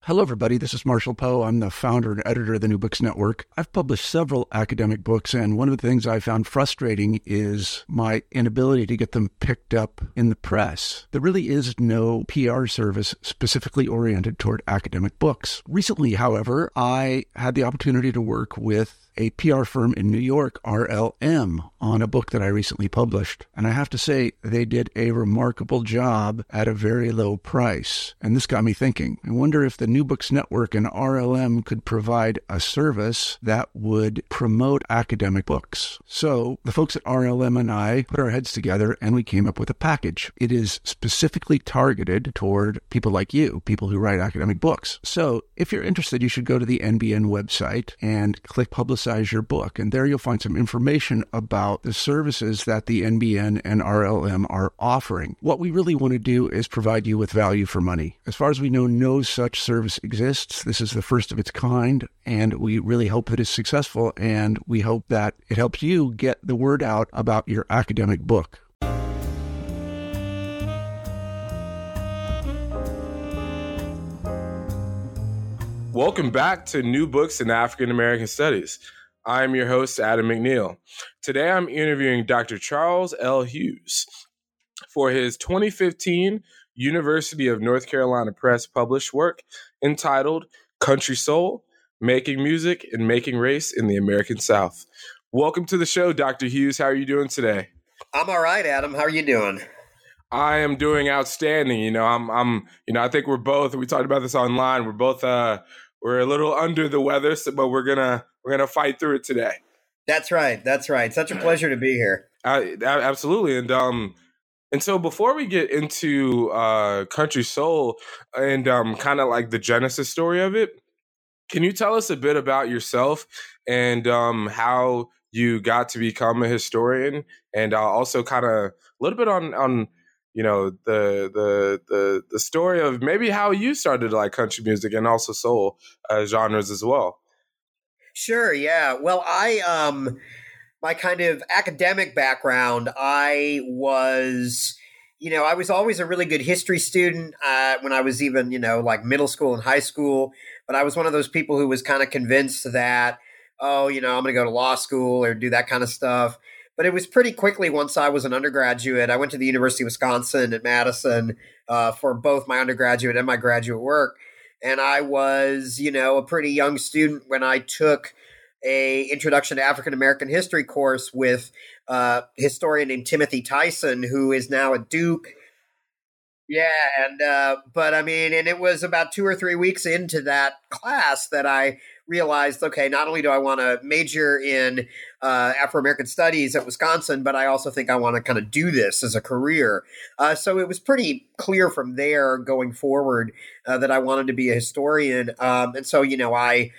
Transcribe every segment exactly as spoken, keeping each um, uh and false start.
Hello, everybody. This is Marshall Poe. I'm the founder and editor of the New Books Network. I've published several academic books, and one of the things I found frustrating is my inability to get them picked up in the press. There really is no P R service specifically oriented toward academic books. Recently, however, I had the opportunity to work with a P R firm in New York, R L M, on a book that I recently published. And I have to say, they did a remarkable job at a very low price. And this got me thinking. I wonder if the New Books Network and R L M could provide a service that would promote academic books. So the folks at R L M and I put our heads together and we came up with a package. It is specifically targeted toward people like you, people who write academic books. So if you're interested, you should go to the N B N website and click Publicize your book. And there you'll find some information about the services that the N B N and R L M are offering. What we really want to do is provide you with value for money. As far as we know, no such service exists. This is the first of its kind, and we really hope that it's successful, and we hope that it helps you get the word out about your academic book. Welcome back to New Books in African American Studies. I'm your host, Adam McNeil. Today I'm interviewing Doctor Charles L. Hughes for his twenty fifteen University of North Carolina Press published work entitled Country Soul, Making Music and Making Race in the American South. Welcome to the show, Doctor Hughes. How are you doing today? I'm all right, Adam. How are you doing? I am doing outstanding. You know, I'm, I'm, you know, I think we're both, we talked about this online. We're both, uh, we're a little under the weather, so, but we're gonna we're gonna fight through it today. That's right. That's right. Such a pleasure to be here. Uh, absolutely, and um, and so before we get into uh, Country Soul and um, kind of like the genesis story of it, can you tell us a bit about yourself and um, how you got to become a historian, and uh, also kind of a little bit on on. you know, the the the the story of maybe how you started to like country music and also soul uh, genres as well. Sure, yeah. Well, I um my kind of academic background, I was, you know, I was always a really good history student uh, when I was even, you know, like middle school and high school. But I was one of those people who was kind of convinced that, oh, you know, I'm going to go to law school or do that kind of stuff. But it was pretty quickly once I was an undergraduate. I went to the University of Wisconsin at Madison uh, for both my undergraduate and my graduate work. And I was, you know, a pretty young student when I took a Introduction to African American History course with a historian named Timothy Tyson, who is now at Duke. Yeah, and uh, but I mean, and it was about two or three weeks into that class that I realized, okay, not only do I want to major in uh, Afro-American studies at Wisconsin, but I also think I want to kind of do this as a career. Uh, so it was pretty clear from there going forward uh, that I wanted to be a historian. Um, and so, you know, I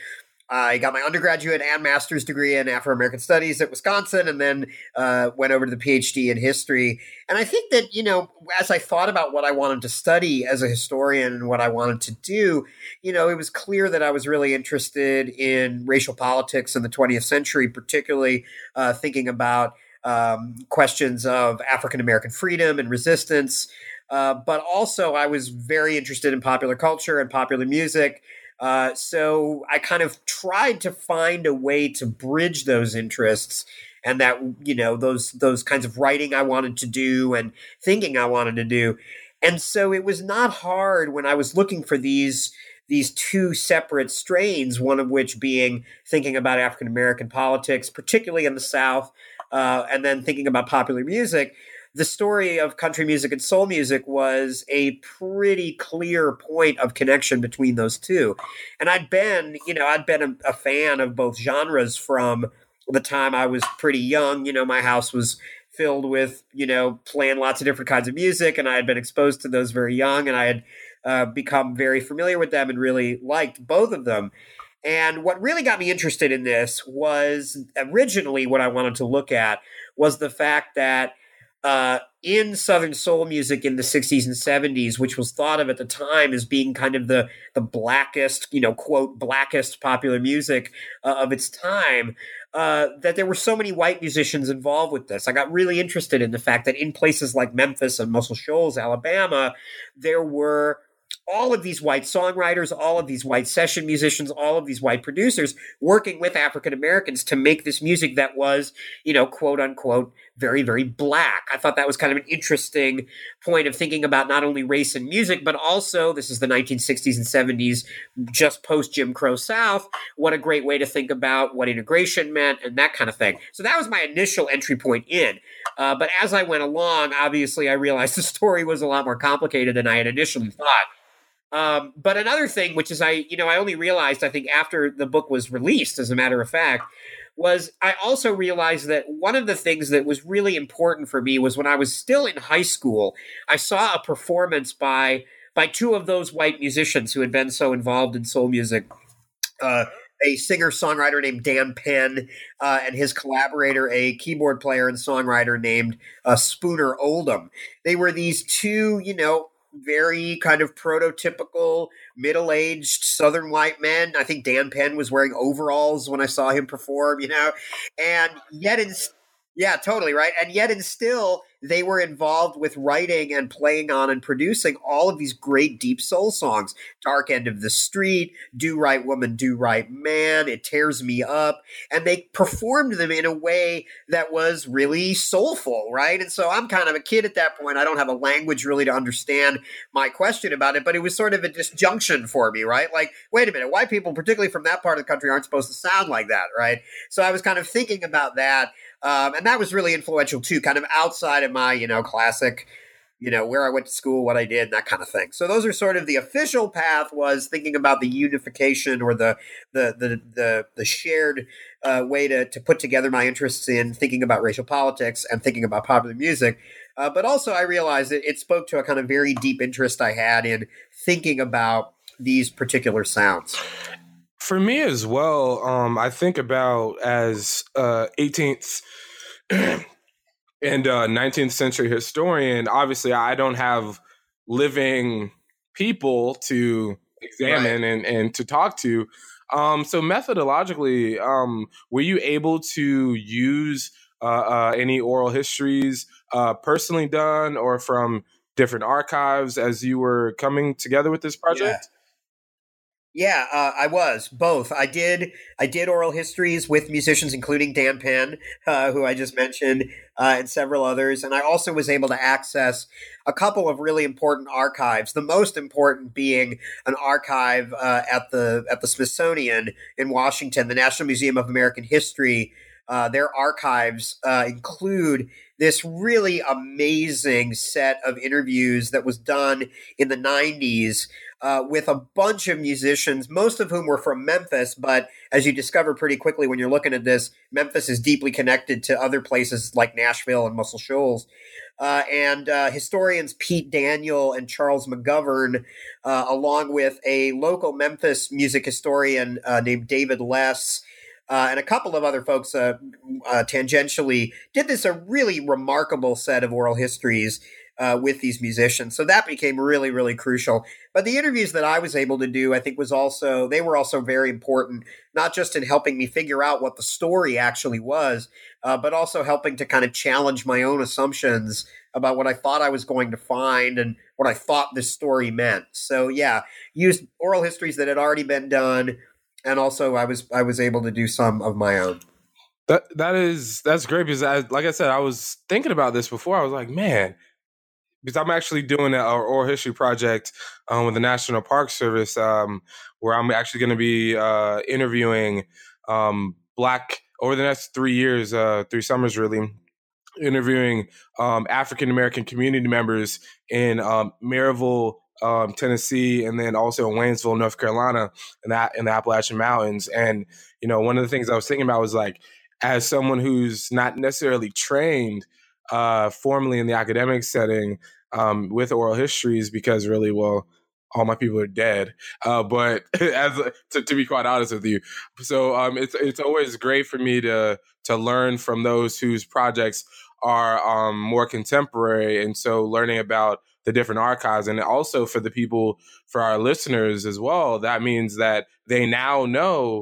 I got my undergraduate and master's degree in Afro-American studies at Wisconsin, and then uh, went over to the PhD in history. And I think that, you know, as I thought about what I wanted to study as a historian and what I wanted to do, you know, it was clear that I was really interested in racial politics in the twentieth century, particularly uh, thinking about um, questions of African-American freedom and resistance. Uh, but also I was very interested in popular culture and popular music. Uh, so I kind of tried to find a way to bridge those interests and that, you know, those those kinds of writing I wanted to do and thinking I wanted to do. And so it was not hard when I was looking for these these two separate strains, one of which being thinking about African-American politics, particularly in the South, uh, and then thinking about popular music. The story of country music and soul music was a pretty clear point of connection between those two. And I'd been, you know, I'd been a, a fan of both genres from the time I was pretty young. You know, my house was filled with, you know, playing lots of different kinds of music, and I had been exposed to those very young, and I had uh, become very familiar with them and really liked both of them. And what really got me interested in this was originally what I wanted to look at was the fact that Uh, in Southern soul music in the sixties and seventies, which was thought of at the time as being kind of the the blackest, you know, quote, blackest popular music uh, of its time, uh, that there were so many white musicians involved with this. I got really interested in the fact that in places like Memphis and Muscle Shoals, Alabama, there were all of these white songwriters, all of these white session musicians, all of these white producers working with African Americans to make this music that was, you know, quote unquote, very, very black. I thought that was kind of an interesting point of thinking about not only race and music, but also, this is the nineteen sixties and seventies, just post Jim Crow South. What a great way to think about what integration meant and that kind of thing. So that was my initial entry point in. Uh, but as I went along, obviously, I realized the story was a lot more complicated than I had initially thought. Um, but another thing, which is I, you know, I only realized, I think, after the book was released, as a matter of fact, was I also realized that one of the things that was really important for me was when I was still in high school, I saw a performance by by two of those white musicians who had been so involved in soul music. Uh, a singer-songwriter named Dan Penn uh, and his collaborator, a keyboard player and songwriter named uh, Spooner Oldham. They were these two, you know, very kind of prototypical middle-aged Southern white men. I think Dan Penn was wearing overalls when I saw him perform, you know, and yet in yeah, totally right. And yet and still they were involved with writing and playing on and producing all of these great deep soul songs. Dark End of the Street, Do Right Woman, Do Right Man, It Tears Me Up. And they performed them in a way that was really soulful, right? And so I'm kind of a kid at that point. I don't have a language really to understand my question about it, but it was sort of a disjunction for me, right? Like, wait a minute, white people, particularly from that part of the country, aren't supposed to sound like that, right? So I was kind of thinking about that. Um, and that was really influential too, kind of outside of my, you know, classic, you know, where I went to school, what I did, and that kind of thing. So those are sort of the official path, was thinking about the unification or the the the the, the shared uh, way to to put together my interests in thinking about racial politics and thinking about popular music. Uh, but also I realized that it spoke to a kind of very deep interest I had in thinking about these particular sounds. For me as well, um, I think about as uh, eighteenth and uh, nineteenth century historian. Obviously, I don't have living people to examine right. and, and to talk to. Um, so methodologically, um, were you able to use uh, uh, any oral histories uh, personally done or from different archives as you were coming together with this project? Yeah. Yeah, uh, I was both. I did. I did oral histories with musicians, including Dan Penn, uh, who I just mentioned, uh, and several others. And I also was able to access a couple of really important archives. The most important being an archive uh, at the at the Smithsonian in Washington, the National Museum of American History. Uh, their archives uh, include this really amazing set of interviews that was done in the nineties. Uh, with a bunch of musicians, most of whom were from Memphis. But as you discover pretty quickly when you're looking at this, Memphis is deeply connected to other places like Nashville and Muscle Shoals. Uh, and uh, historians Pete Daniel and Charles McGovern, uh, along with a local Memphis music historian uh, named David Less, Uh, and a couple of other folks uh, uh, tangentially, did this a really remarkable set of oral histories uh, with these musicians. So that became really, really crucial. But the interviews that I was able to do, I think was also, they were also very important, not just in helping me figure out what the story actually was, uh, but also helping to kind of challenge my own assumptions about what I thought I was going to find and what I thought this story meant. So yeah, used oral histories that had already been done. And also, I was I was able to do some of my own. That that is that's great because, I, like I said, I was thinking about this before. I was like, man, because I'm actually doing an oral history project um, with the National Park Service, um, where I'm actually going to be uh, interviewing um, Black over the next three years, uh, three summers really, interviewing um, African American community members in um, Maryville, Um, Tennessee, and then also in Waynesville, North Carolina, in that in the Appalachian Mountains. And you know, one of the things I was thinking about was like, as someone who's not necessarily trained uh, formally in the academic setting um, with oral histories, because really, well, all my people are dead. Uh, but as to, to be quite honest with you, so um, it's it's always great for me to to learn from those whose projects are um, more contemporary, and so learning about the different archives. And also for the people, for our listeners as well, that means that they now know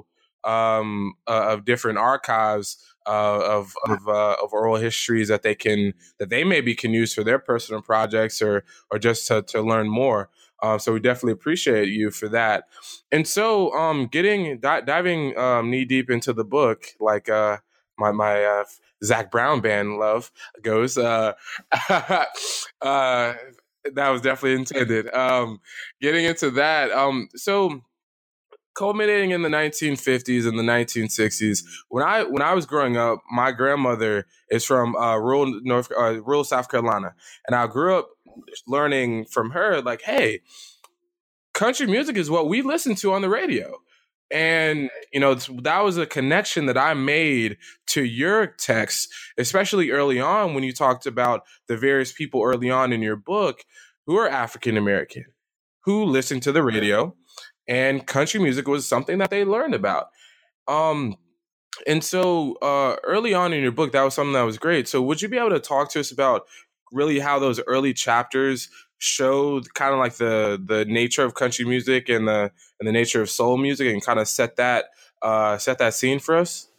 um, uh, of different archives uh, of of, uh, of oral histories that they can that they maybe can use for their personal projects or or just to, to learn more. Uh, so we definitely appreciate you for that. And so, um, getting di- diving um, knee deep into the book, like uh, my my uh, Zach Brown band love goes. Uh, uh, that was definitely intended. Um, getting into that, um, so culminating in the nineteen fifties and the nineteen sixties. When I when I was growing up, my grandmother is from uh, rural North, uh, rural South Carolina, and I grew up learning from her, like, hey, country music is what we listen to on the radio. And, you know, that was a connection that I made to your text, especially early on when you talked about the various people early on in your book who are African American, who listened to the radio, and country music was something that they learned about. Um, and so uh, early on in your book, that was something that was great. So would you be able to talk to us about really how those early chapters showed kind of like the the nature of country music and the and the nature of soul music, and kind of set that uh, set that scene for us?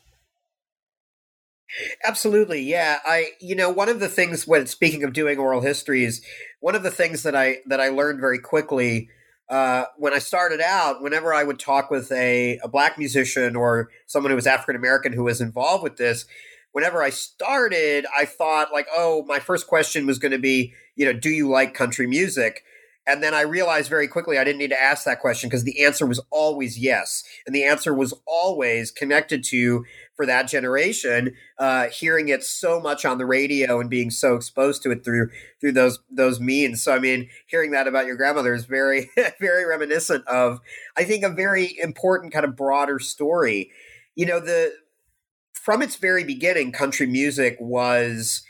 Absolutely, yeah. I, you know, one of the things when speaking of doing oral histories, one of the things that I that I learned very quickly uh, when I started out, whenever I would talk with a, a black musician or someone who was African American who was involved with this, whenever I started, I thought like, oh, my first question was going to be, you know, do you like country music? And then I realized very quickly I didn't need to ask that question because the answer was always yes. And the answer was always connected to, for that generation, uh, hearing it so much on the radio and being so exposed to it through through those those means. So, I mean, hearing that about your grandmother is very, very reminiscent of, I think, a very important kind of broader story. You know, the from its very beginning, country music was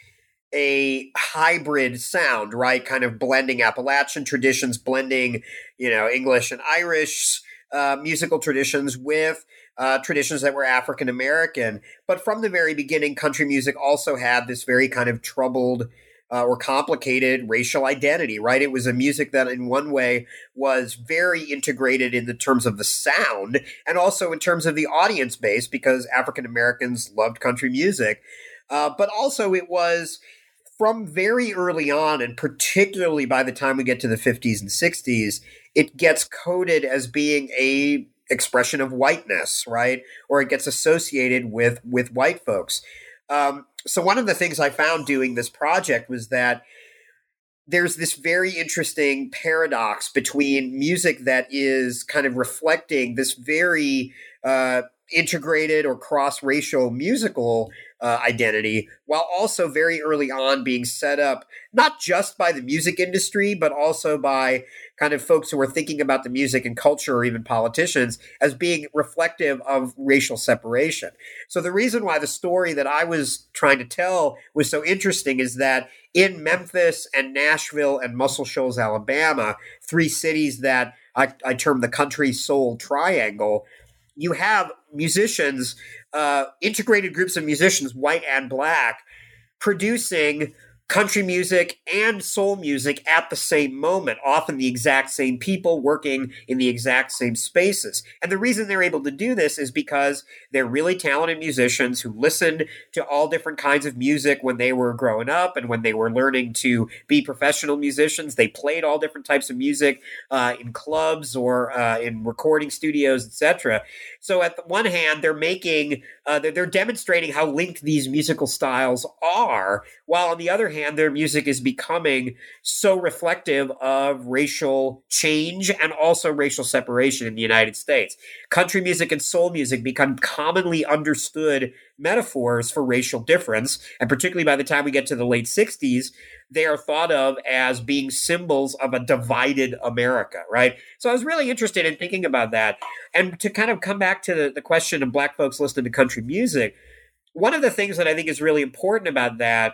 a hybrid sound, right? Kind of blending Appalachian traditions, blending, you know, English and Irish uh, musical traditions with uh, traditions that were African American. But from the very beginning, country music also had this very kind of troubled uh, or complicated racial identity, right? It was a music that in one way was very integrated in the terms of the sound and also in terms of the audience base, because African Americans loved country music. Uh, but also it was, from very early on, and particularly by the time we get to the fifties and sixties, it gets coded as being a expression of whiteness, right? Or it gets associated with with white folks. Um, so one of the things I found doing this project was that there's this very interesting paradox between music that is kind of reflecting this very uh, integrated or cross-racial musical uh, identity, while also very early on being set up not just by the music industry, but also by kind of folks who are thinking about the music and culture, or even politicians, as being reflective of racial separation. So the reason why the story that I was trying to tell was so interesting is that in Memphis and Nashville and Muscle Shoals, Alabama, three cities that I, I term the country soul triangle, you have musicians, uh, integrated groups of musicians, white and black, producing country music and soul music at the same moment, often the exact same people working in the exact same spaces. And the reason they're able to do this is because they're really talented musicians who listened to all different kinds of music when they were growing up and when they were learning to be professional musicians. They played all different types of music uh, in clubs or uh, in recording studios, et cetera. So at the one hand, they're making, uh, they're, they're demonstrating how linked these musical styles are, while on the other hand, their music is becoming so reflective of racial change and also racial separation in the United States. Country music and soul music become commonly understood metaphors for racial difference, and particularly by the time we get to the late sixties, they are thought of as being symbols of a divided America, right? So I was really interested in thinking about that. And to kind of come back to the, the question of black folks listening to country music, one of the things that I think is really important about that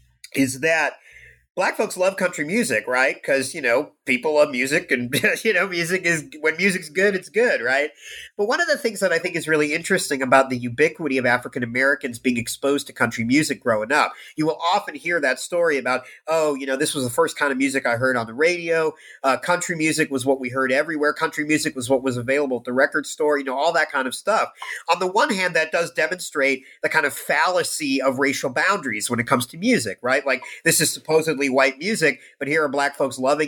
is that black folks love country music, right? Because, you know, people love music, and, you know, music is, when music's good, it's good, right? But one of the things that I think is really interesting about the ubiquity of African Americans being exposed to country music growing up, you will often hear that story about, oh, you know, this was the first kind of music I heard on the radio. Uh, country music was what we heard everywhere. Country music was what was available at the record store, you know, all that kind of stuff. On the one hand, that does demonstrate the kind of fallacy of racial boundaries when it comes to music, right? Like, this is supposedly white music, but here are black folks loving it and ultimately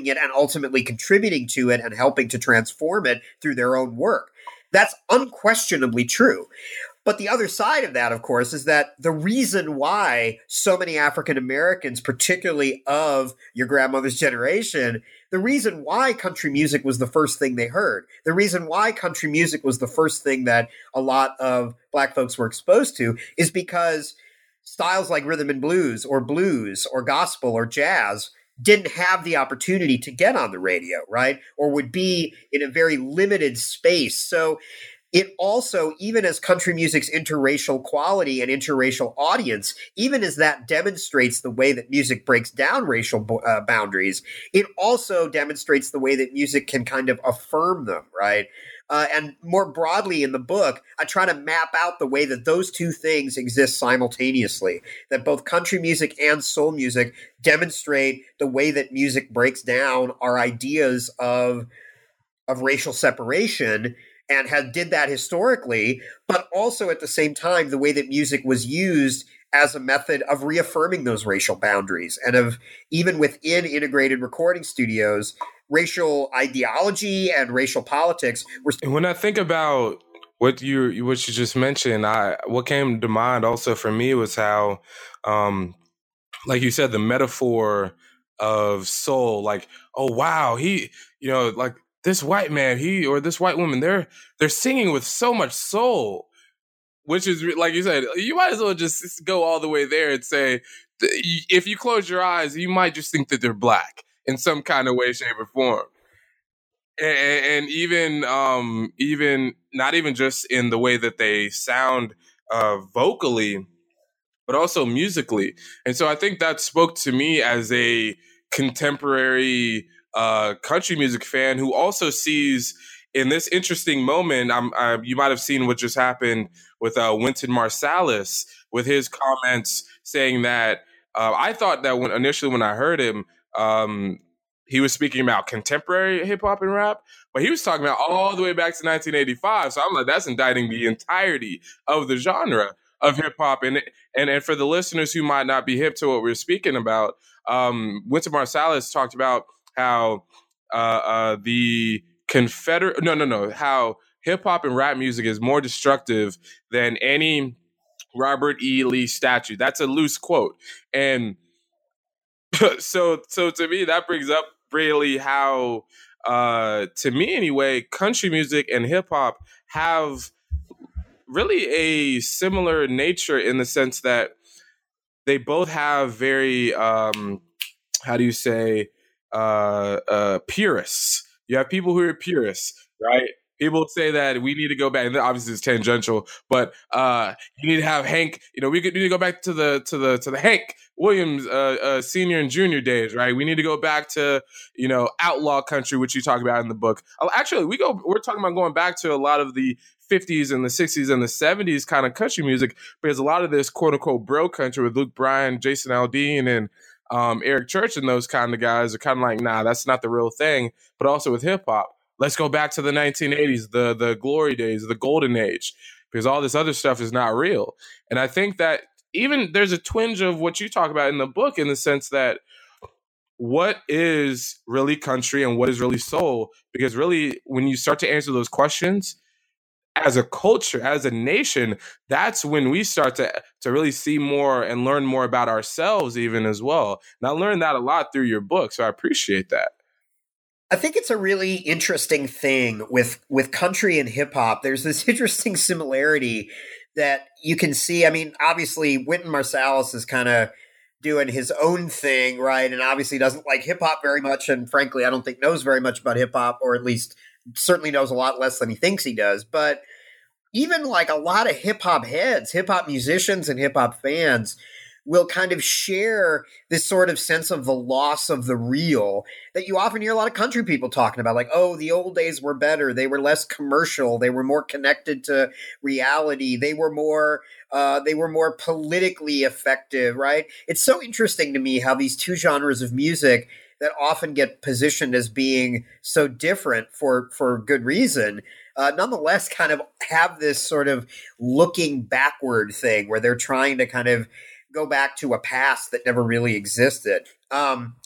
ultimately contributing to it and helping to transform it through their own work. That's unquestionably true. But the other side of that, of course, is that the reason why so many African Americans, particularly of your grandmother's generation, the reason why country music was the first thing they heard, the reason why country music was the first thing that a lot of Black folks were exposed to, is because styles like rhythm and blues or blues or gospel or jazz didn't have the opportunity to get on the radio, right? Or would be in a very limited space. So it also, even as country music's interracial quality and interracial audience, even as that demonstrates the way that music breaks down racial uh, boundaries, it also demonstrates the way that music can kind of affirm them, right? Uh, and more broadly in the book, I try to map out the way that those two things exist simultaneously, that both country music and soul music demonstrate the way that music breaks down our ideas of, of racial separation, and had did that historically, but also at the same time, the way that music was used as a method of reaffirming those racial boundaries, and of, even within integrated recording studios, racial ideology and racial politics were. And when I think about what you what you just mentioned, I what came to mind also for me was how, um, like you said, the metaphor of soul, like, oh wow, he, you know, like. This white man, he or this white woman, they're they're singing with so much soul, which is, like you said, you might as well just go all the way there and say, if you close your eyes, you might just think that they're Black in some kind of way, shape, or form. And, and even, um, even not even just in the way that they sound uh, vocally, but also musically. And so I think that spoke to me as a contemporary uh, country music fan who also sees in this interesting moment, I'm, I, you might have seen what just happened with uh, Wynton Marsalis with his comments saying that uh, I thought that when initially when I heard him, um, he was speaking about contemporary hip hop and rap, but he was talking about all the way back to nineteen eighty-five. So I'm like, that's indicting the entirety of the genre of hip hop. And, and and for the listeners who might not be hip to what we're speaking about, um, Wynton Marsalis talked about how uh, uh, the Confederate, no, no, no, how hip hop and rap music is more destructive than any Robert E. Lee statue. That's a loose quote. And so, so to me, that brings up really how, uh, to me anyway, country music and hip hop have really a similar nature in the sense that they both have very, um, how do you say, uh, uh, purists. You have people who are purists, right? People say that we need to go back, and obviously it's tangential, but uh, you need to have Hank. You know, we could need to go back to the to the to the Hank Williams uh, uh, senior and junior days, right? We need to go back to, you know, outlaw country, which you talk about in the book. Actually, we go. We're talking about going back to a lot of the fifties and the sixties and the seventies kind of country music, because a lot of this quote unquote bro country with Luke Bryan, Jason Aldean, and Um, Eric Church and those kind of guys are kind of like, nah, that's not the real thing. But also with hip hop, let's go back to the nineteen eighties, the the glory days, the golden age, because all this other stuff is not real. And I think that even there's a twinge of what you talk about in the book, in the sense that what is really country and what is really soul? Because really, when you start to answer those questions, as a culture, as a nation, that's when we start to to really see more and learn more about ourselves even as well. And I learned that a lot through your book, so I appreciate that. I think it's a really interesting thing with with country and hip hop. There's this interesting similarity that you can see. I mean, obviously, Wynton Marsalis is kind of doing his own thing, right? And obviously doesn't like hip hop very much, and frankly, I don't think knows very much about hip hop, or at least certainly knows a lot less than he thinks he does. But even like a lot of hip hop heads, hip hop musicians and hip hop fans will kind of share this sort of sense of the loss of the real that you often hear a lot of country people talking about. Like, oh, the old days were better. They were less commercial. They were more connected to reality. They were more, uh, they were more politically effective, right? It's so interesting to me how these two genres of music that often get positioned as being so different for, for good reason, uh, nonetheless kind of have this sort of looking backward thing where they're trying to kind of go back to a past that never really existed. Um,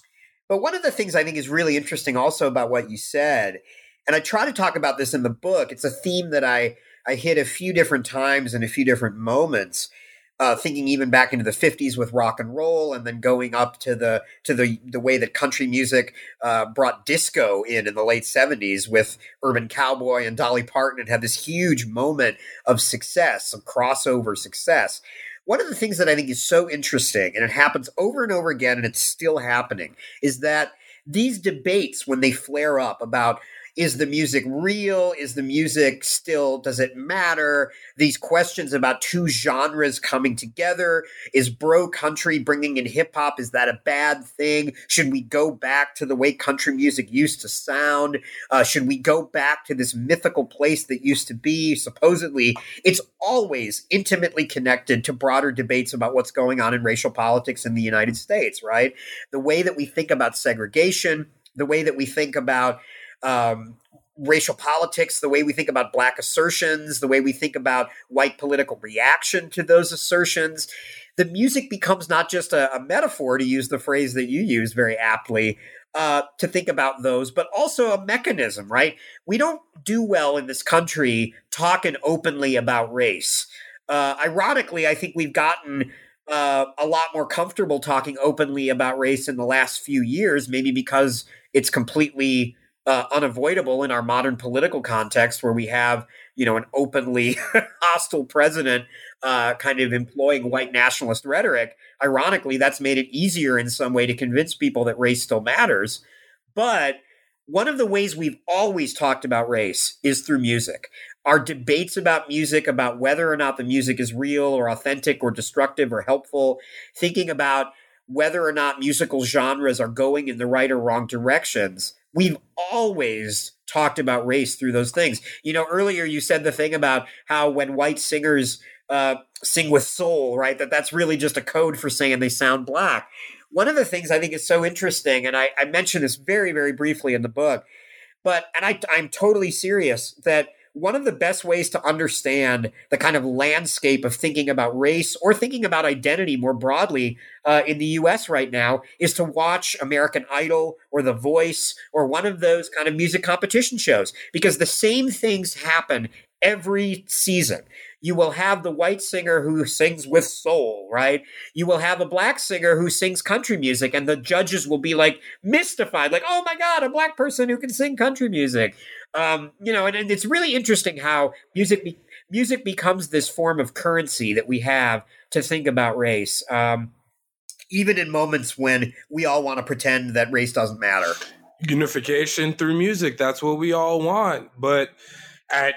But one of the things I think is really interesting also about what you said, and I try to talk about this in the book, it's a theme that I, I hit a few different times in a few different moments, uh, thinking even back into the fifties with rock and roll, and then going up to the to the the way that country music uh, brought disco in in the late seventies with Urban Cowboy and Dolly Parton, and had this huge moment of success, some crossover success. One of the things that I think is so interesting, and it happens over and over again, and it's still happening, is that these debates, when they flare up about, is the music real? Is the music still, does it matter? These questions about two genres coming together. Is bro country bringing in hip hop? Is that a bad thing? Should we go back to the way country music used to sound? Uh, should we go back to this mythical place that used to be? Supposedly, it's always intimately connected to broader debates about what's going on in racial politics in the United States, right? The way that we think about segregation, the way that we think about Um, racial politics, the way we think about black assertions, the way we think about white political reaction to those assertions. The music becomes not just a, a metaphor, to use the phrase that you use very aptly, uh, to think about those, but also a mechanism, right? We don't do well in this country talking openly about race. Uh, ironically, I think we've gotten uh, a lot more comfortable talking openly about race in the last few years, maybe because it's completely Uh, unavoidable in our modern political context, where we have, you know, an openly hostile president uh, kind of employing white nationalist rhetoric. Ironically, that's made it easier in some way to convince people that race still matters. But one of the ways we've always talked about race is through music. Our debates about music, about whether or not the music is real or authentic or destructive or helpful, thinking about whether or not musical genres are going in the right or wrong directions, we've always talked about race through those things. You know, earlier you said the thing about how when white singers uh, sing with soul, right, that that's really just a code for saying they sound black. One of the things I think is so interesting, and I, I mentioned this very, very briefly in the book, but, and I, I'm totally serious, that one of the best ways to understand the kind of landscape of thinking about race or thinking about identity more broadly uh, in the U S right now is to watch American Idol or The Voice or one of those kind of music competition shows, because the same things happen every season. You will have the white singer who sings with soul, right? You will have a black singer who sings country music, and the judges will be like mystified, like, oh my God, a black person who can sing country music. Um, you know, and, and it's really interesting how music be- music becomes this form of currency that we have to think about race, um, even in moments when we all want to pretend that race doesn't matter. Unification through music, that's what we all want. But at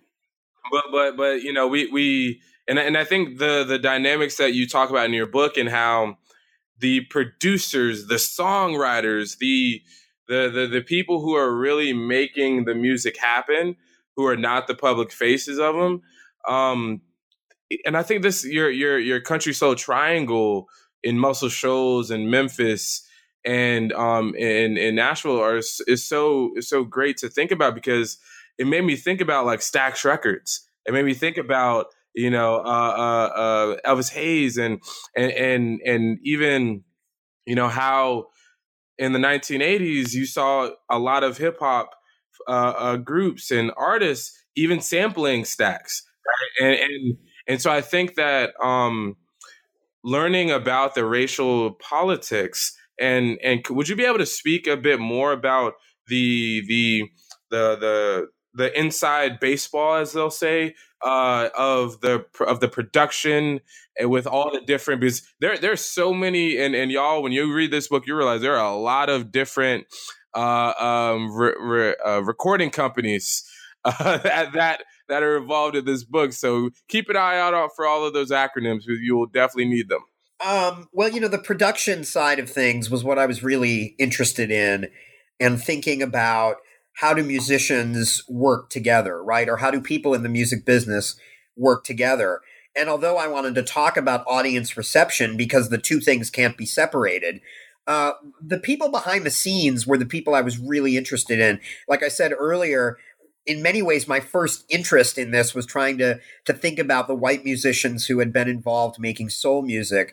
but but but you know, we we and and I think the the dynamics that you talk about in your book, and how the producers, the songwriters, the the the the people who are really making the music happen, who are not the public faces of them. Um, and I think this your your your Country Soul Triangle in Muscle Shoals and Memphis and um in in Nashville are is so is so great to think about, because it made me think about like Stax Records. It made me think about, you know, uh, uh, uh, Elvis Hayes and and and and even, you know, how in the nineteen eighties you saw a lot of hip hop uh, uh, groups and artists even sampling Stax, right? And and and so I think that um, learning about the racial politics, and and would you be able to speak a bit more about the the the the the inside baseball, as they'll say, uh, of the of the production, and with all the different, because there there's so many, and, and y'all, when you read this book, you realize there are a lot of different uh, um, re, re, uh, recording companies uh, that that are involved in this book. So keep an eye out for all of those acronyms, because you will definitely need them. Um, well, you know, the production side of things was what I was really interested in, and thinking about how do musicians work together, right? Or how do people in the music business work together? And although I wanted to talk about audience reception, because the two things can't be separated, uh, the people behind the scenes were the people I was really interested in. Like I said earlier, in many ways, my first interest in this was trying to to think about the white musicians who had been involved making soul music.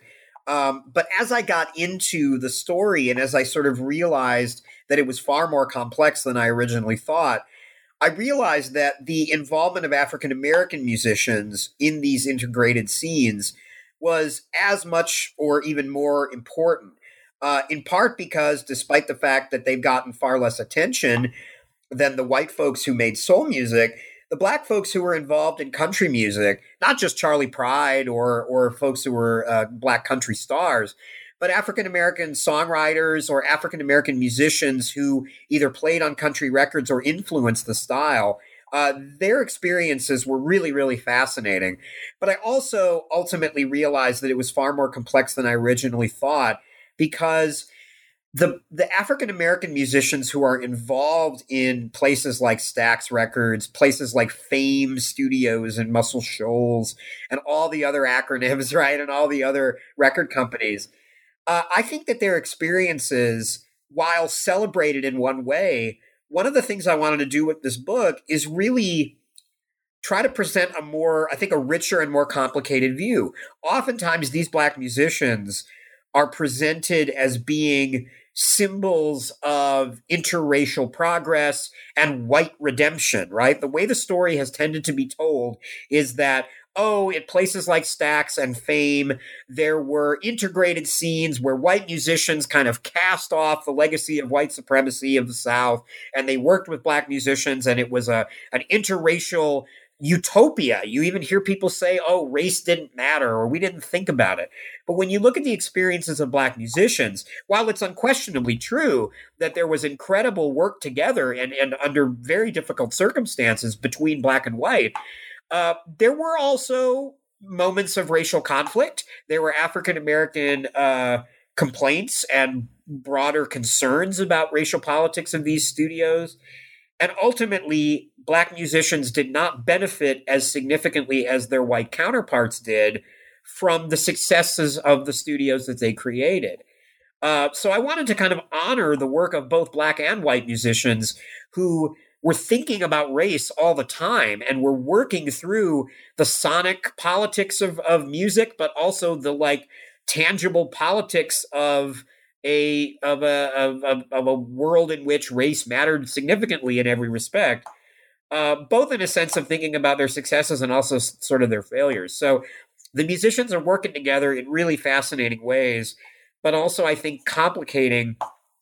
Um, but as I got into the story and as I sort of realized that it was far more complex than I originally thought, I realized that the involvement of African American musicians in these integrated scenes was as much or even more important, uh, in part because despite the fact that they've gotten far less attention than the white folks who made soul music, the black folks who were involved in country music, not just Charlie Pride or or folks who were uh, black country stars, but African American songwriters or African American musicians who either played on country records or influenced the style, uh, their experiences were really, really fascinating. But I also ultimately realized that it was far more complex than I originally thought, because the the African American musicians who are involved in places like Stax Records, places like Fame Studios and Muscle Shoals, and all the other acronyms, right, and all the other record companies, uh, I think that their experiences, while celebrated in one way, one of the things I wanted to do with this book is really try to present a more, I think, a richer and more complicated view. Oftentimes, these black musicians are presented as being symbols of interracial progress and white redemption, right? The way the story has tended to be told is that, oh, in places like Stax and Fame, there were integrated scenes where white musicians kind of cast off the legacy of white supremacy of the South, and they worked with black musicians, and it was a an interracial utopia. You even hear people say, oh, race didn't matter, or we didn't think about it. But when you look at the experiences of black musicians, while it's unquestionably true that there was incredible work together and, and under very difficult circumstances between black and white, uh, there were also moments of racial conflict. There were African American uh, complaints and broader concerns about racial politics of these studios. And ultimately, black musicians did not benefit as significantly as their white counterparts did from the successes of the studios that they created. Uh, so I wanted to kind of honor the work of both black and white musicians who were thinking about race all the time and were working through the sonic politics of, of music, but also the like tangible politics of a of a of, of, of a world in which race mattered significantly in every respect, uh, both in a sense of thinking about their successes and also s- sort of their failures. So the musicians are working together in really fascinating ways, but also I think complicating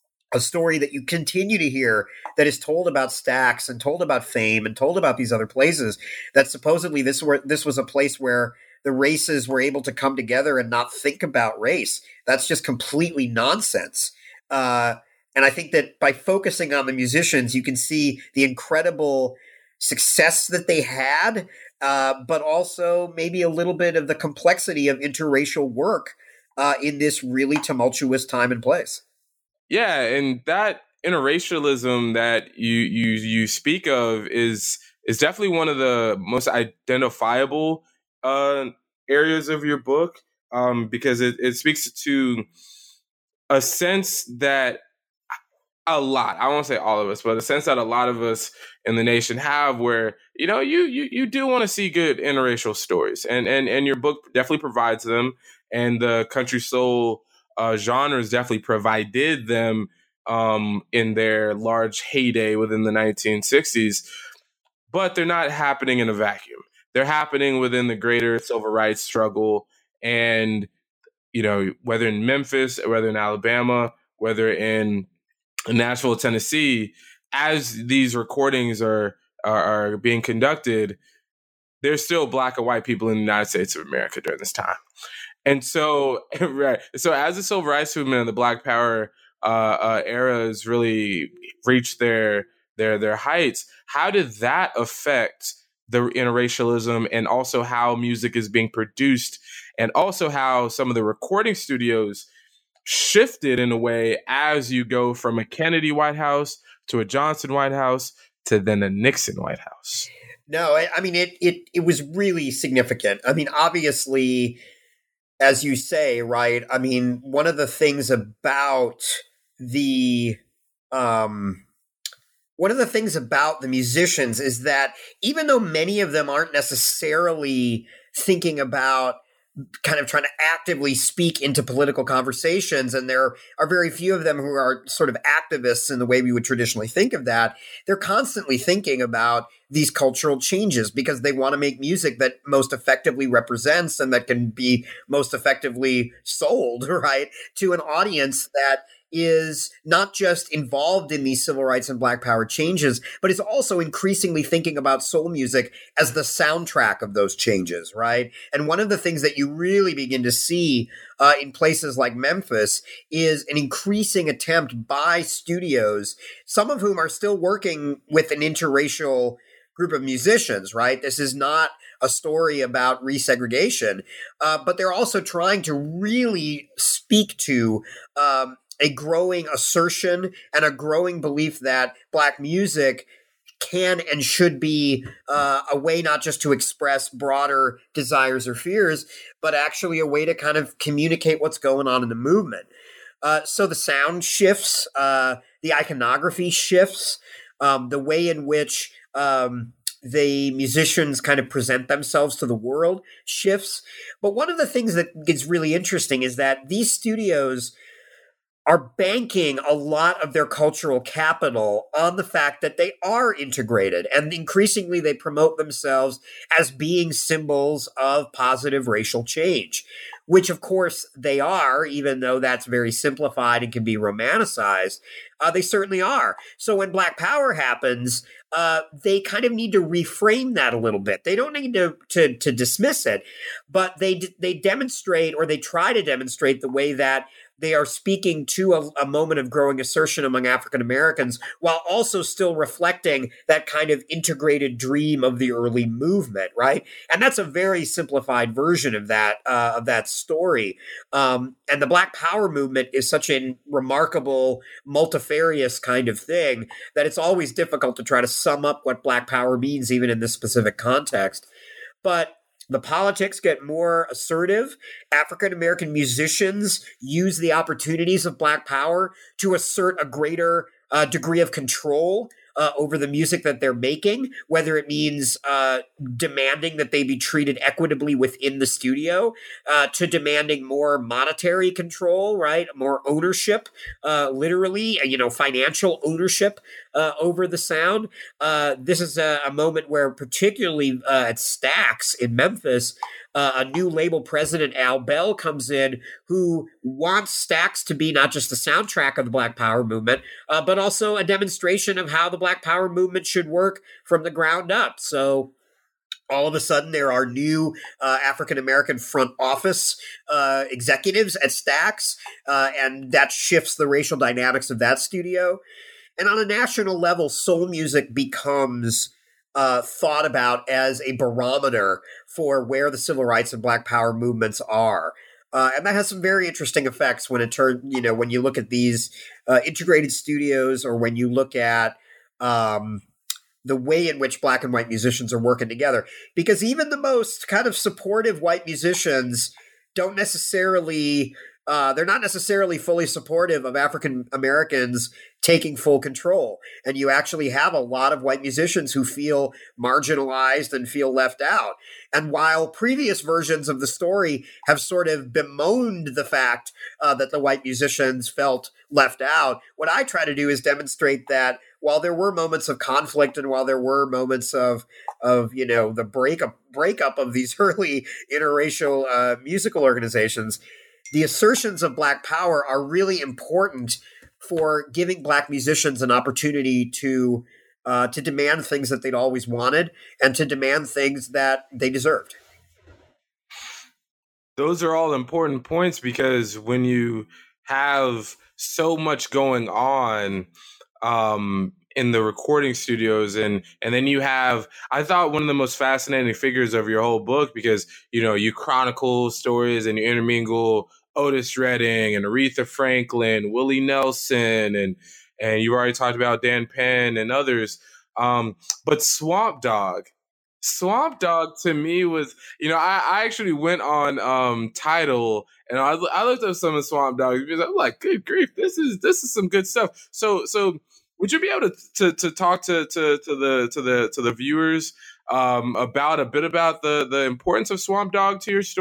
a story that you continue to hear that is told about Stax and told about Fame and told about these other places, that supposedly this were this was a place where the races were able to come together and not think about race. That's just completely nonsense. Uh, and I think that by focusing on the musicians, you can see the incredible success that they had, uh, but also maybe a little bit of the complexity of interracial work uh, in this really tumultuous time and place. Yeah, and that interracialism that you you you speak of is is definitely one of the most identifiable uh, areas of your book, um, because it, it speaks to a sense that a lot, I won't say all of us, but a sense that a lot of us in the nation have, where, you know, you you you do want to see good interracial stories, and and and your book definitely provides them, and the country soul uh, genres definitely provided them um, in their large heyday within the nineteen sixties, but they're not happening in a vacuum. They're happening within the greater civil rights struggle, and you know, whether in Memphis, whether in Alabama, whether in Nashville, Tennessee, as these recordings are, are are being conducted, there's still black and white people in the United States of America during this time. And so, right. So as the civil rights movement and the Black Power uh, uh, eras really reached their their their heights, how did that affect the interracialism, and also how music is being produced, and also how some of the recording studios shifted in a way as you go from a Kennedy White House to a Johnson White House to then a Nixon White House? No, I, I mean, it, it, it was really significant. I mean, obviously, as you say, right? I mean, one of the things about the, um, one of the things about the musicians is that even though many of them aren't necessarily thinking about kind of trying to actively speak into political conversations, and there are very few of them who are sort of activists in the way we would traditionally think of that. They're constantly thinking about these cultural changes because they want to make music that most effectively represents and that can be most effectively sold, right, to an audience that is not just involved in these civil rights and Black Power changes, but is also increasingly thinking about soul music as the soundtrack of those changes, right? And one of the things that you really begin to see uh, in places like Memphis is an increasing attempt by studios, some of whom are still working with an interracial group of musicians, right? This is not a story about resegregation, uh, but they're also trying to really speak to um, a growing assertion and a growing belief that Black music can and should be uh, a way not just to express broader desires or fears, but actually a way to kind of communicate what's going on in the movement. Uh, so the sound shifts, uh, the iconography shifts, um, the way in which um, the musicians kind of present themselves to the world shifts. But one of the things that gets really interesting is that these studios are banking a lot of their cultural capital on the fact that they are integrated, and increasingly they promote themselves as being symbols of positive racial change, which of course they are, even though that's very simplified and can be romanticized. Uh, they certainly are. So when Black Power happens, uh, they kind of need to reframe that a little bit. They don't need to to, to dismiss it, but they they demonstrate, or they try to demonstrate, the way that they are speaking to a, a moment of growing assertion among African Americans, while also still reflecting that kind of integrated dream of the early movement, right? And that's a very simplified version of that uh, of that story. Um, and the Black Power movement is such a remarkable, multifarious kind of thing that it's always difficult to try to sum up what Black Power means, even in this specific context. But the politics get more assertive. African American musicians use the opportunities of Black Power to assert a greater uh, degree of control uh, over the music that they're making, whether it means uh, demanding that they be treated equitably within the studio, uh, to demanding more monetary control, right? More ownership, uh, literally, you know, financial ownership uh, over the sound. Uh, this is a, a moment where, particularly uh, at Stax in Memphis, Uh, a new label president, Al Bell, comes in, who wants Stax to be not just the soundtrack of the Black Power movement, uh, but also a demonstration of how the Black Power movement should work from the ground up. So all of a sudden, there are new uh, African-American front office uh, executives at Stax, uh, and that shifts the racial dynamics of that studio. And on a national level, soul music becomes Uh, thought about as a barometer for where the civil rights and Black Power movements are. Uh, and that has some very interesting effects when it turns, you know, when you look at these uh, integrated studios, or when you look at um, the way in which Black and white musicians are working together. Because even the most kind of supportive white musicians don't necessarily, uh, they're not necessarily fully supportive of African Americans taking full control. And you actually have a lot of white musicians who feel marginalized and feel left out. And while previous versions of the story have sort of bemoaned the fact uh, that the white musicians felt left out, what I try to do is demonstrate that while there were moments of conflict, and while there were moments of, of you know, the breakup breakup of these early interracial uh, musical organizations, the assertions of Black Power are really important for giving Black musicians an opportunity to uh, to demand things that they'd always wanted, and to demand things that they deserved. Those are all important points, because when you have so much going on um, in the recording studios, and and then you have, I thought, one of the most fascinating figures of your whole book, because you know you chronicle stories and you intermingle Otis Redding and Aretha Franklin, Willie Nelson, and and you already talked about Dan Penn and others. Um, but Swamp Dogg, Swamp Dogg to me was, you know, I, I actually went on um, Tidal, and I, I looked up some of Swamp Dogg because I'm like, good grief, this is this is some good stuff. So so would you be able to to, to talk to, to to the to the to the viewers um, about a bit about the the importance of Swamp Dogg to your story?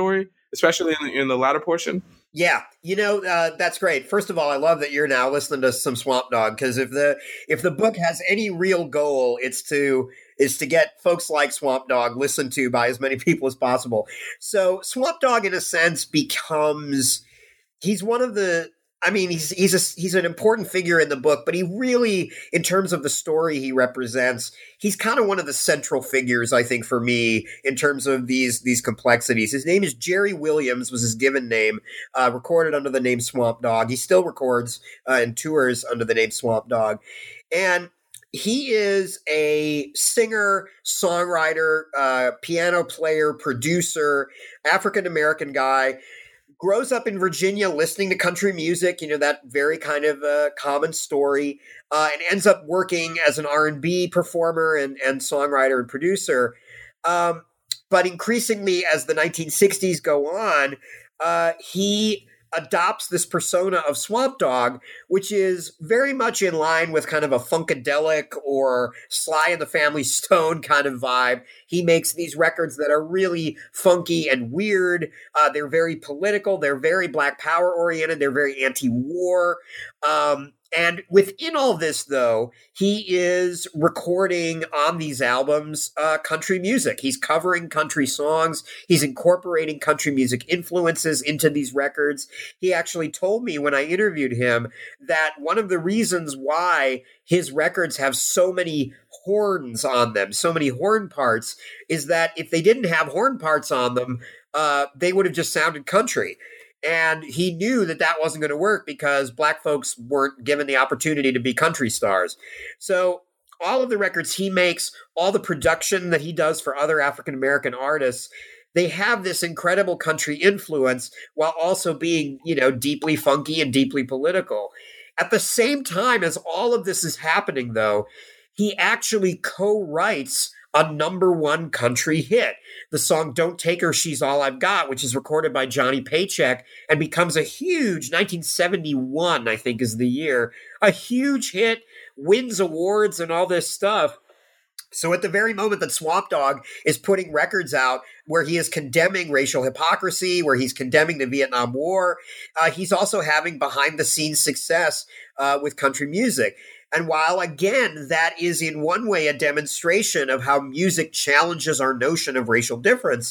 especially in the, in the latter portion? Yeah, you know, uh, that's great. First of all, I love that you're now listening to some Swamp Dogg, because if the if the book has any real goal, it's to is to get folks like Swamp Dogg listened to by as many people as possible. So Swamp Dogg, in a sense, becomes he's one of the. I mean, he's he's a, he's an important figure in the book, but he really, in terms of the story he represents, he's kind of one of the central figures, I think, for me in terms of these these complexities. His name is Jerry Williams, was his given name, uh, recorded under the name Swamp Dogg. He still records uh, and tours under the name Swamp Dogg, and he is a singer, songwriter, uh, piano player, producer, African-American guy. Grows up in Virginia listening to country music, you know, that very kind of uh, common story, uh, and ends up working as an R and B performer and, and songwriter and producer. Um, but increasingly, as the nineteen sixties go on, uh, he adopts this persona of Swamp Dogg, which is very much in line with kind of a funkadelic or Sly and the Family Stone kind of vibe. He makes these records that are really funky and weird. Uh, they're very political. They're very Black Power oriented. They're very anti-war. Um, and within all this, though, he is recording on these albums uh, country music. He's covering country songs. He's incorporating country music influences into these records. He actually told me when I interviewed him that one of the reasons why his records have so many horns on them, so many horn parts, is that if they didn't have horn parts on them, uh, they would have just sounded country. And he knew that that wasn't going to work because Black folks weren't given the opportunity to be country stars. So all of the records he makes, all the production that he does for other African-American artists, they have this incredible country influence while also being, you know, deeply funky and deeply political. At the same time as all of this is happening, though, he actually co-writes a number one country hit. The song Don't Take Her, She's All I've Got, which is recorded by Johnny Paycheck and becomes a huge, nineteen seventy-one, I think is the year, a huge hit, wins awards and all this stuff. So at the very moment that Swamp Dogg is putting records out where he is condemning racial hypocrisy, where he's condemning the Vietnam War, uh, he's also having behind-the-scenes success uh, with country music. And while, again, that is in one way a demonstration of how music challenges our notion of racial difference,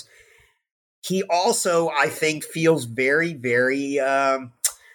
he also, I think, feels very, very um,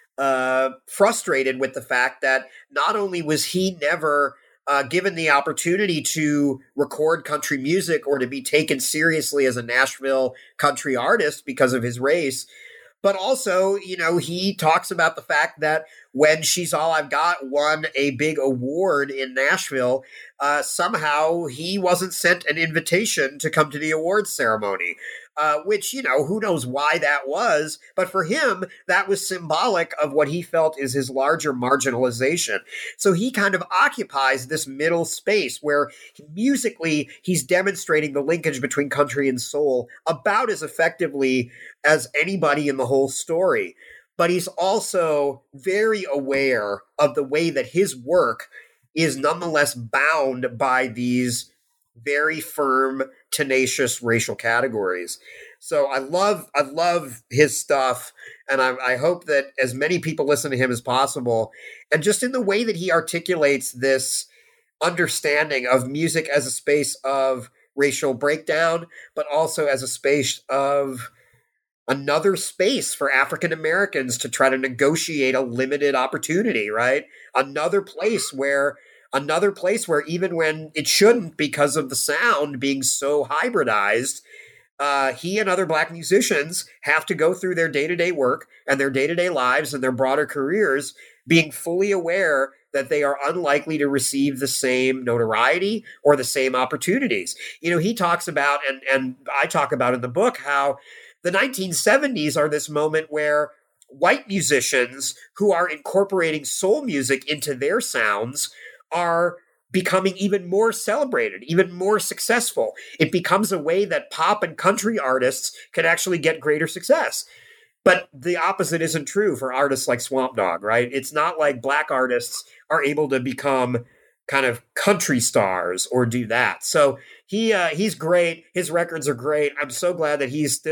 uh, frustrated with the fact that not only was he never uh, given the opportunity to record country music or to be taken seriously as a Nashville country artist because of his race, but also, you know, he talks about the fact that when She's All I've Got won a big award in Nashville, uh, somehow he wasn't sent an invitation to come to the awards ceremony, uh, which, you know, who knows why that was. But for him, that was symbolic of what he felt is his larger marginalization. So he kind of occupies this middle space where musically he's demonstrating the linkage between country and soul about as effectively as anybody in the whole story. But he's also very aware of the way that his work is nonetheless bound by these very firm, tenacious racial categories. So I love, I love his stuff, and I, I hope that as many people listen to him as possible. And just in the way that he articulates this understanding of music as a space of racial breakdown, but also as a space of another space for African Americans to try to negotiate a limited opportunity, right? Another place where, another place where even when it shouldn't because of the sound being so hybridized, uh, he and other Black musicians have to go through their day-to-day work and their day-to-day lives and their broader careers being fully aware that they are unlikely to receive the same notoriety or the same opportunities. You know, he talks about, and, and I talk about in the book, how the nineteen seventies are this moment where white musicians who are incorporating soul music into their sounds are becoming even more celebrated, even more successful. It becomes a way that pop and country artists can actually get greater success. But the opposite isn't true for artists like Swamp Dogg, right? It's not like Black artists are able to become kind of country stars or do that. So he uh, he's great. His records are great. I'm so glad that he's still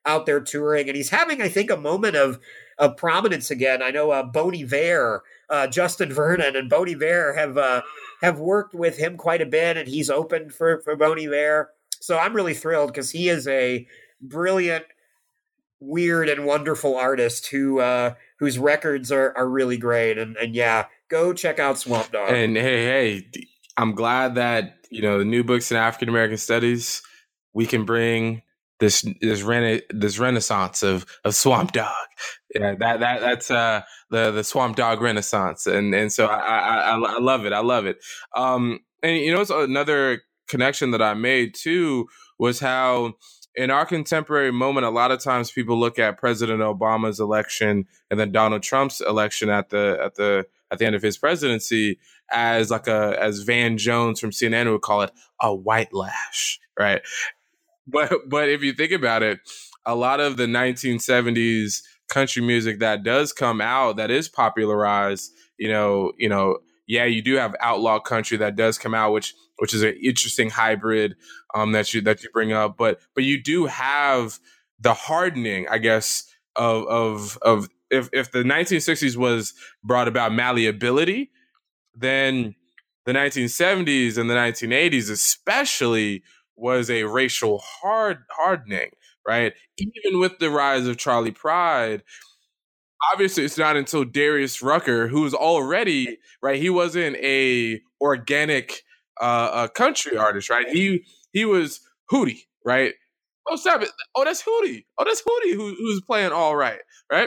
out there touring, and he's having, I think, a moment of of prominence again. I know uh, Bon Iver, uh, Justin Vernon, and Bon Iver have uh, have worked with him quite a bit, and he's opened for for Bon Iver. So I'm really thrilled because he is a brilliant, weird, and wonderful artist who uh, whose records are are really great. And and yeah, go check out Swamp Dogg. And hey, hey, I'm glad that, you know, the New Books in African American Studies, we can bring this this rena- this renaissance of of Swamp Dogg. Yeah, that that that's uh the the Swamp Dogg Renaissance, and and so I I, I, I love it. I love it. Um, and you know, it's another connection that I made too was how in our contemporary moment, a lot of times people look at President Obama's election and then Donald Trump's election at the at the at the end of his presidency as like a as Van Jones from C N N would call it, a white lash, right? But but if you think about it, a lot of the nineteen seventies country music that does come out, that is popularized, you know, you know, yeah, you do have outlaw country that does come out, which which is an interesting hybrid um, that you that you bring up. But but you do have the hardening, I guess, of of of if if the nineteen sixties was brought about malleability, then the nineteen seventies and the nineteen eighties especially was a racial hard hardening, right? Even with the rise of Charlie Pride, obviously it's not until Darius Rucker, who's already, right, he wasn't a organic uh, a country artist, right? He he was Hootie, right? Oh, stop it. Oh, that's Hootie. Oh, that's Hootie who, who's playing all right, right?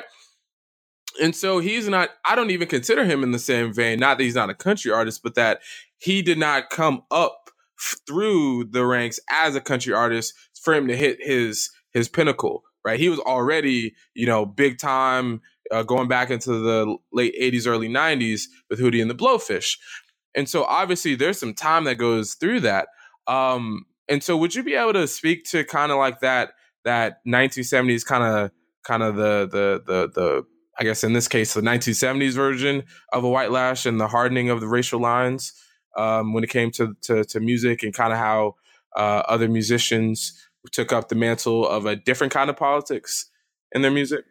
And so he's not, I don't even consider him in the same vein, not that he's not a country artist, but that he did not come up through the ranks as a country artist for him to hit his his pinnacle, right? He was already, you know, big time, uh, going back into the late eighties, early nineties with Hootie and the Blowfish. And so obviously there's some time that goes through that. Um, and so would you be able to speak to kind of like that that nineteen seventies kind of kind of the the the the I guess in this case the nineteen seventies version of a white lash and the hardening of the racial lines Um, when it came to, to, to music, and kind of how uh, other musicians took up the mantle of a different kind of politics in their music?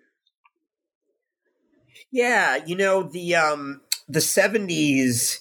Yeah, you know, the um, the seventies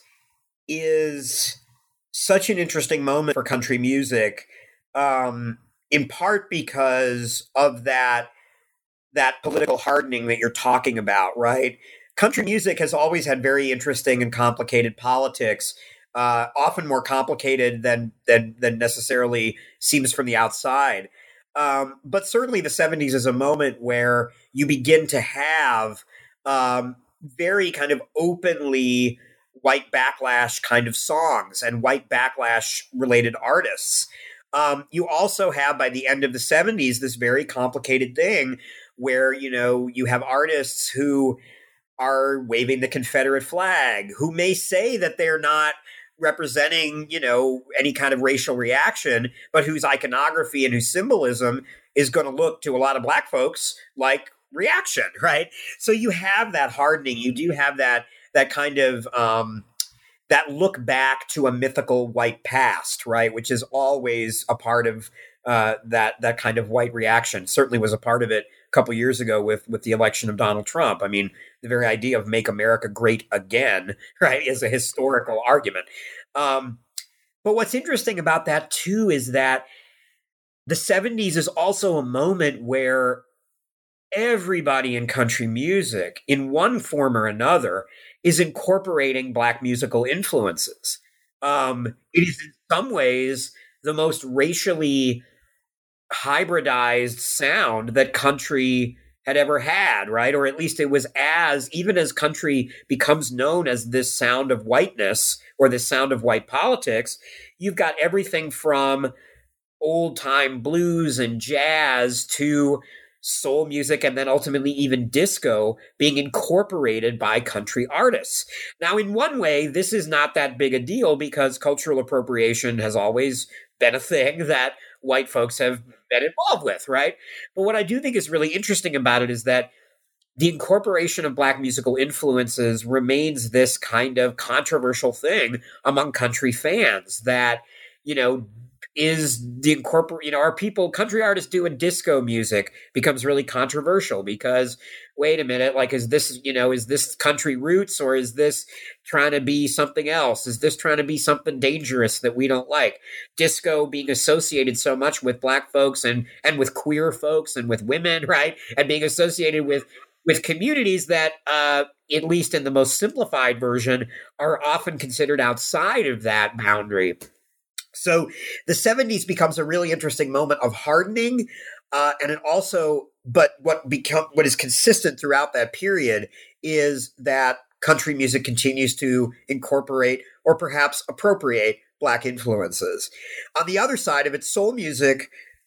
is such an interesting moment for country music, um, in part because of that that political hardening that you're talking about, right? Country music has always had very interesting and complicated politics. Uh, often more complicated than than than necessarily seems from the outside. Um, but certainly the seventies is a moment where you begin to have um, very kind of openly white backlash kind of songs and white backlash related artists. Um, you also have, by the end of the seventies, this very complicated thing where, you know, you have artists who are waving the Confederate flag, who may say that they're not representing, you know, any kind of racial reaction, but whose iconography and whose symbolism is going to look to a lot of black folks like reaction, right? So you have that hardening. You do have that that kind of um, that look back to a mythical white past, right? Which is always a part of uh, that that kind of white reaction. Certainly was a part of it a couple years ago with with the election of Donald Trump. I mean, the very idea of "Make America Great Again," right, is a historical argument. Um, but what's interesting about that too is that the seventies is also a moment where everybody in country music, in one form or another, is incorporating black musical influences. Um, it is in some ways the most racially hybridized sound that country had ever had, right? Or at least it was as, even as country becomes known as this sound of whiteness or this sound of white politics, you've got everything from old time blues and jazz to soul music and then ultimately even disco being incorporated by country artists. Now, in one way, this is not that big a deal because cultural appropriation has always been a thing that white folks have been involved with, right? But what I do think is really interesting about it is that the incorporation of black musical influences remains this kind of controversial thing among country fans that, you know, is the incorporate, you know, are people, country artists doing disco music becomes really controversial because, wait a minute, like, is this, you know, is this country roots or is this trying to be something else? Is this trying to be something dangerous that we don't like? Disco being associated so much with Black folks and, and with queer folks and with women, right? And being associated with, with communities that, uh, at least in the most simplified version, are often considered outside of that boundary. So the seventies becomes a really interesting moment of hardening, uh, and it also, but what become what is consistent throughout that period is that country music continues to incorporate or perhaps appropriate Black influences. On the other side of it, soul music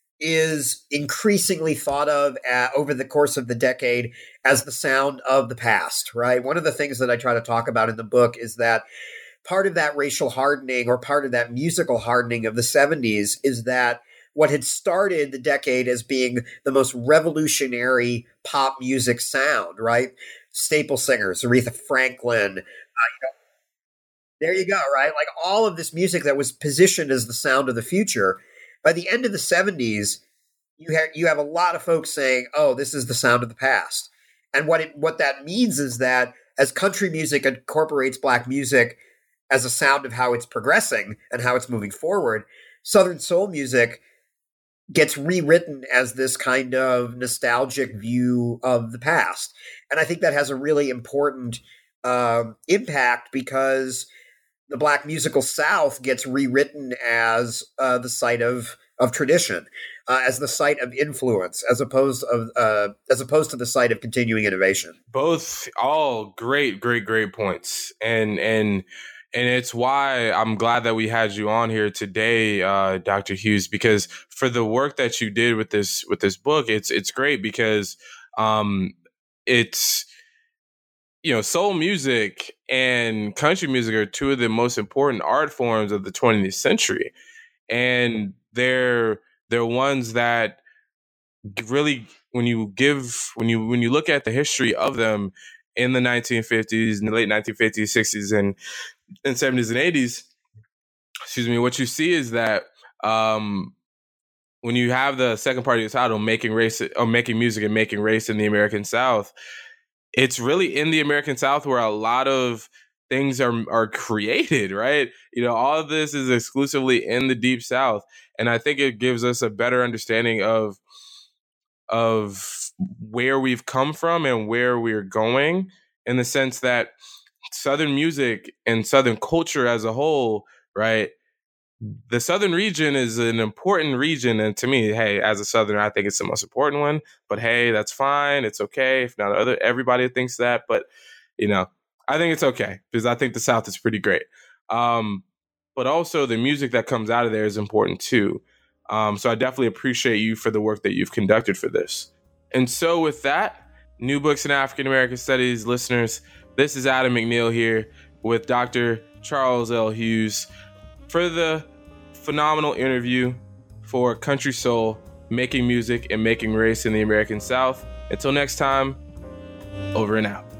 is increasingly thought of uh, over the course of the decade as the sound of the past, right? One of the things that I try to talk about in the book is that part of that racial hardening or part of that musical hardening of the seventies is that what had started the decade as being the most revolutionary pop music sound, right? Staple singers, Aretha Franklin, uh, you know, there you go, right? Like all of this music that was positioned as the sound of the future. By the end of the seventies, you have you have a lot of folks saying, "Oh, this is the sound of the past." And what it, what that means is that as country music incorporates Black music as a sound of how it's progressing and how it's moving forward, Southern soul music gets rewritten as this kind of nostalgic view of the past. And I think that has a really important um, impact because the Black musical South gets rewritten as uh, the site of of tradition, uh, as the site of influence, as opposed of uh, as opposed to the site of continuing innovation. Both, all great, great, great points, and and and it's why I'm glad that we had you on here today, uh, Doctor Hughes, because for the work that you did with this with this book, it's it's great because um, it's. You know, soul music and country music are two of the most important art forms of the twentieth century. And they're they're ones that really, when you give when you when you look at the history of them in the nineteen fifties, in the late nineteen fifties, sixties, and, and seventies and eighties, excuse me, what you see is that um, when you have the second part of your title, making race or making music and making race in the American South, it's really in the American South where a lot of things are are created, right? You know, all of this is exclusively in the Deep South. And I think it gives us a better understanding of, of where we've come from and where we're going, in the sense that Southern music and Southern culture as a whole, right? The Southern region is an important region. And to me, hey, as a Southerner, I think it's the most important one. But hey, that's fine. It's okay. If not other, everybody thinks that. But, you know, I think it's okay because I think the South is pretty great. Um, but also the music that comes out of there is important too. Um, so I definitely appreciate you for the work that you've conducted for this. And so with that, New Books in African American Studies listeners, this is Adam McNeil here with Doctor Charles L. Hughes for the phenomenal interview for Country Soul, Making Music and Making Race in the American South. Until next time, over and out.